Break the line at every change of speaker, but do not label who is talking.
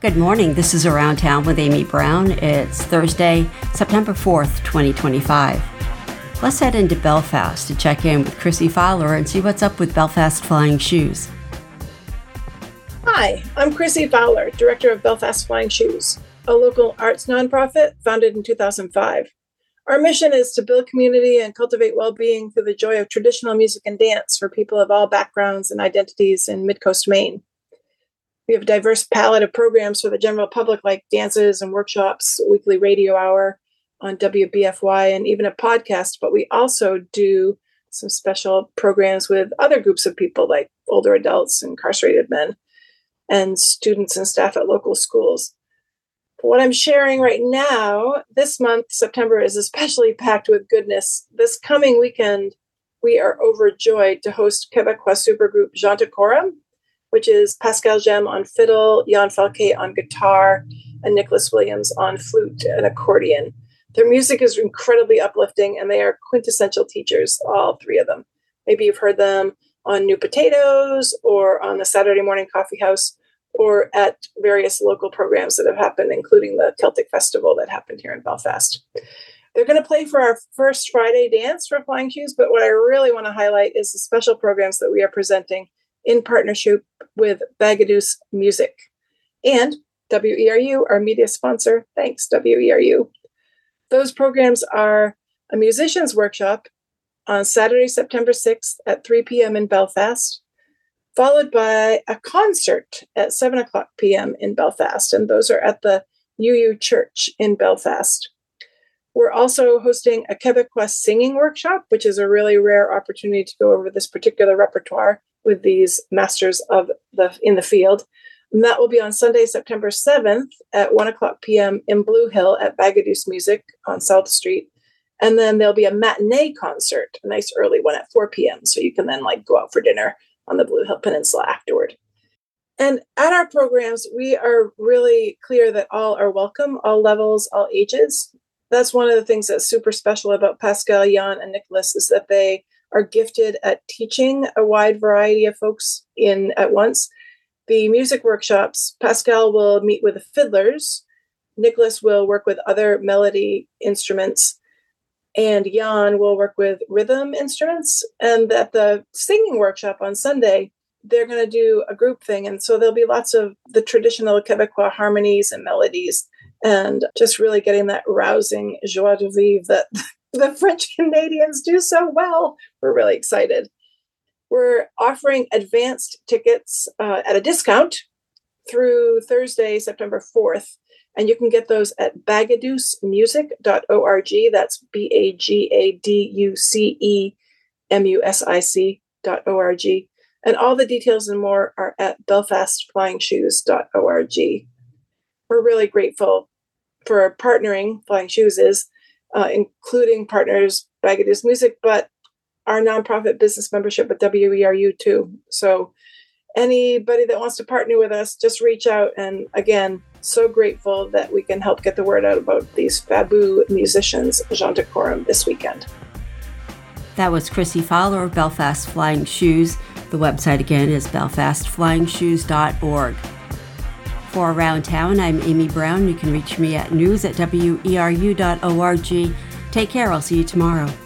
Good morning. This is Around Town with Amy Brown. It's Thursday, September 4th, 2025. Let's head into Belfast to check in with Chrissy Fowler and see what's up with Belfast Flying Shoes.
Hi, I'm Chrissy Fowler, Director of Belfast Flying Shoes, a local arts nonprofit founded in 2005. Our mission is to build community and cultivate well-being through the joy of traditional music and dance for people of all backgrounds and identities in Mid-Coast Maine. We have a diverse palette of programs for the general public, like dances and workshops, a weekly radio hour on WBFY, and even a podcast. But we also do some special programs with other groups of people, like older adults, incarcerated men, and students and staff at local schools. What I'm sharing right now, this month, September, is especially packed with goodness. This coming weekend, we are overjoyed to host Quebecois supergroup Jean de Coram, which is Pascal Gem on fiddle, Jan Falquet on guitar, and Nicholas Williams on flute and accordion. Their music is incredibly uplifting, and they are quintessential teachers, all three of them. Maybe you've heard them on New Potatoes or on the Saturday Morning Coffee House or at various local programs that have happened, including the Celtic Festival that happened here in Belfast. They're going to play for our first Friday dance for Flying Shoes, but what I really want to highlight is the special programs that we are presenting in partnership with Bagaduce Music and WERU, our media sponsor. Thanks, WERU. Those programs are a musician's workshop on Saturday, September 6th at 3 p.m. in Belfast, followed by a concert at 7 o'clock p.m. in Belfast, and those are at the UU Church in Belfast. We're also hosting a Quebecois singing workshop, which is a really rare opportunity to go over this particular repertoire with these masters in the field. And that will be on Sunday, September 7th at 1 o'clock p.m. in Blue Hill at Bagaduce Music on South Street. And then there'll be a matinee concert, a nice early one at 4 p.m. So you can then go out for dinner on the Blue Hill Peninsula afterward. And at our programs, we are really clear that all are welcome, all levels, all ages. That's one of the things that's super special about Pascal, Jan, and Nicholas is that they are gifted at teaching a wide variety of folks at once. The music workshops, Pascal will meet with the fiddlers, Nicholas will work with other melody instruments, and Jan will work with rhythm instruments. And at the singing workshop on Sunday, they're going to do a group thing. And so there'll be lots of the traditional Quebecois harmonies and melodies, and just really getting that rousing joie de vivre that the French Canadians do so well. We're really excited. We're offering advanced tickets at a discount through Thursday, September 4th. And you can get those at bagaducemusic.org. That's BAGADUCEMUSIC.org. And all the details and more are at belfastflyingshoes.org. We're really grateful for partnering. Flying Shoes is including partners Bagaduce Music, but our nonprofit business membership with WERU too. So anybody that wants to partner with us, just reach out. And again, so grateful that we can help get the word out about these Fabu musicians, Jean de Coram, this weekend.
That was Chrissy Fowler of Belfast Flying Shoes. The website again is belfastflyingshoes.org. For Around Town, I'm Amy Brown. You can reach me at news@weru.org. Take care. I'll see you tomorrow.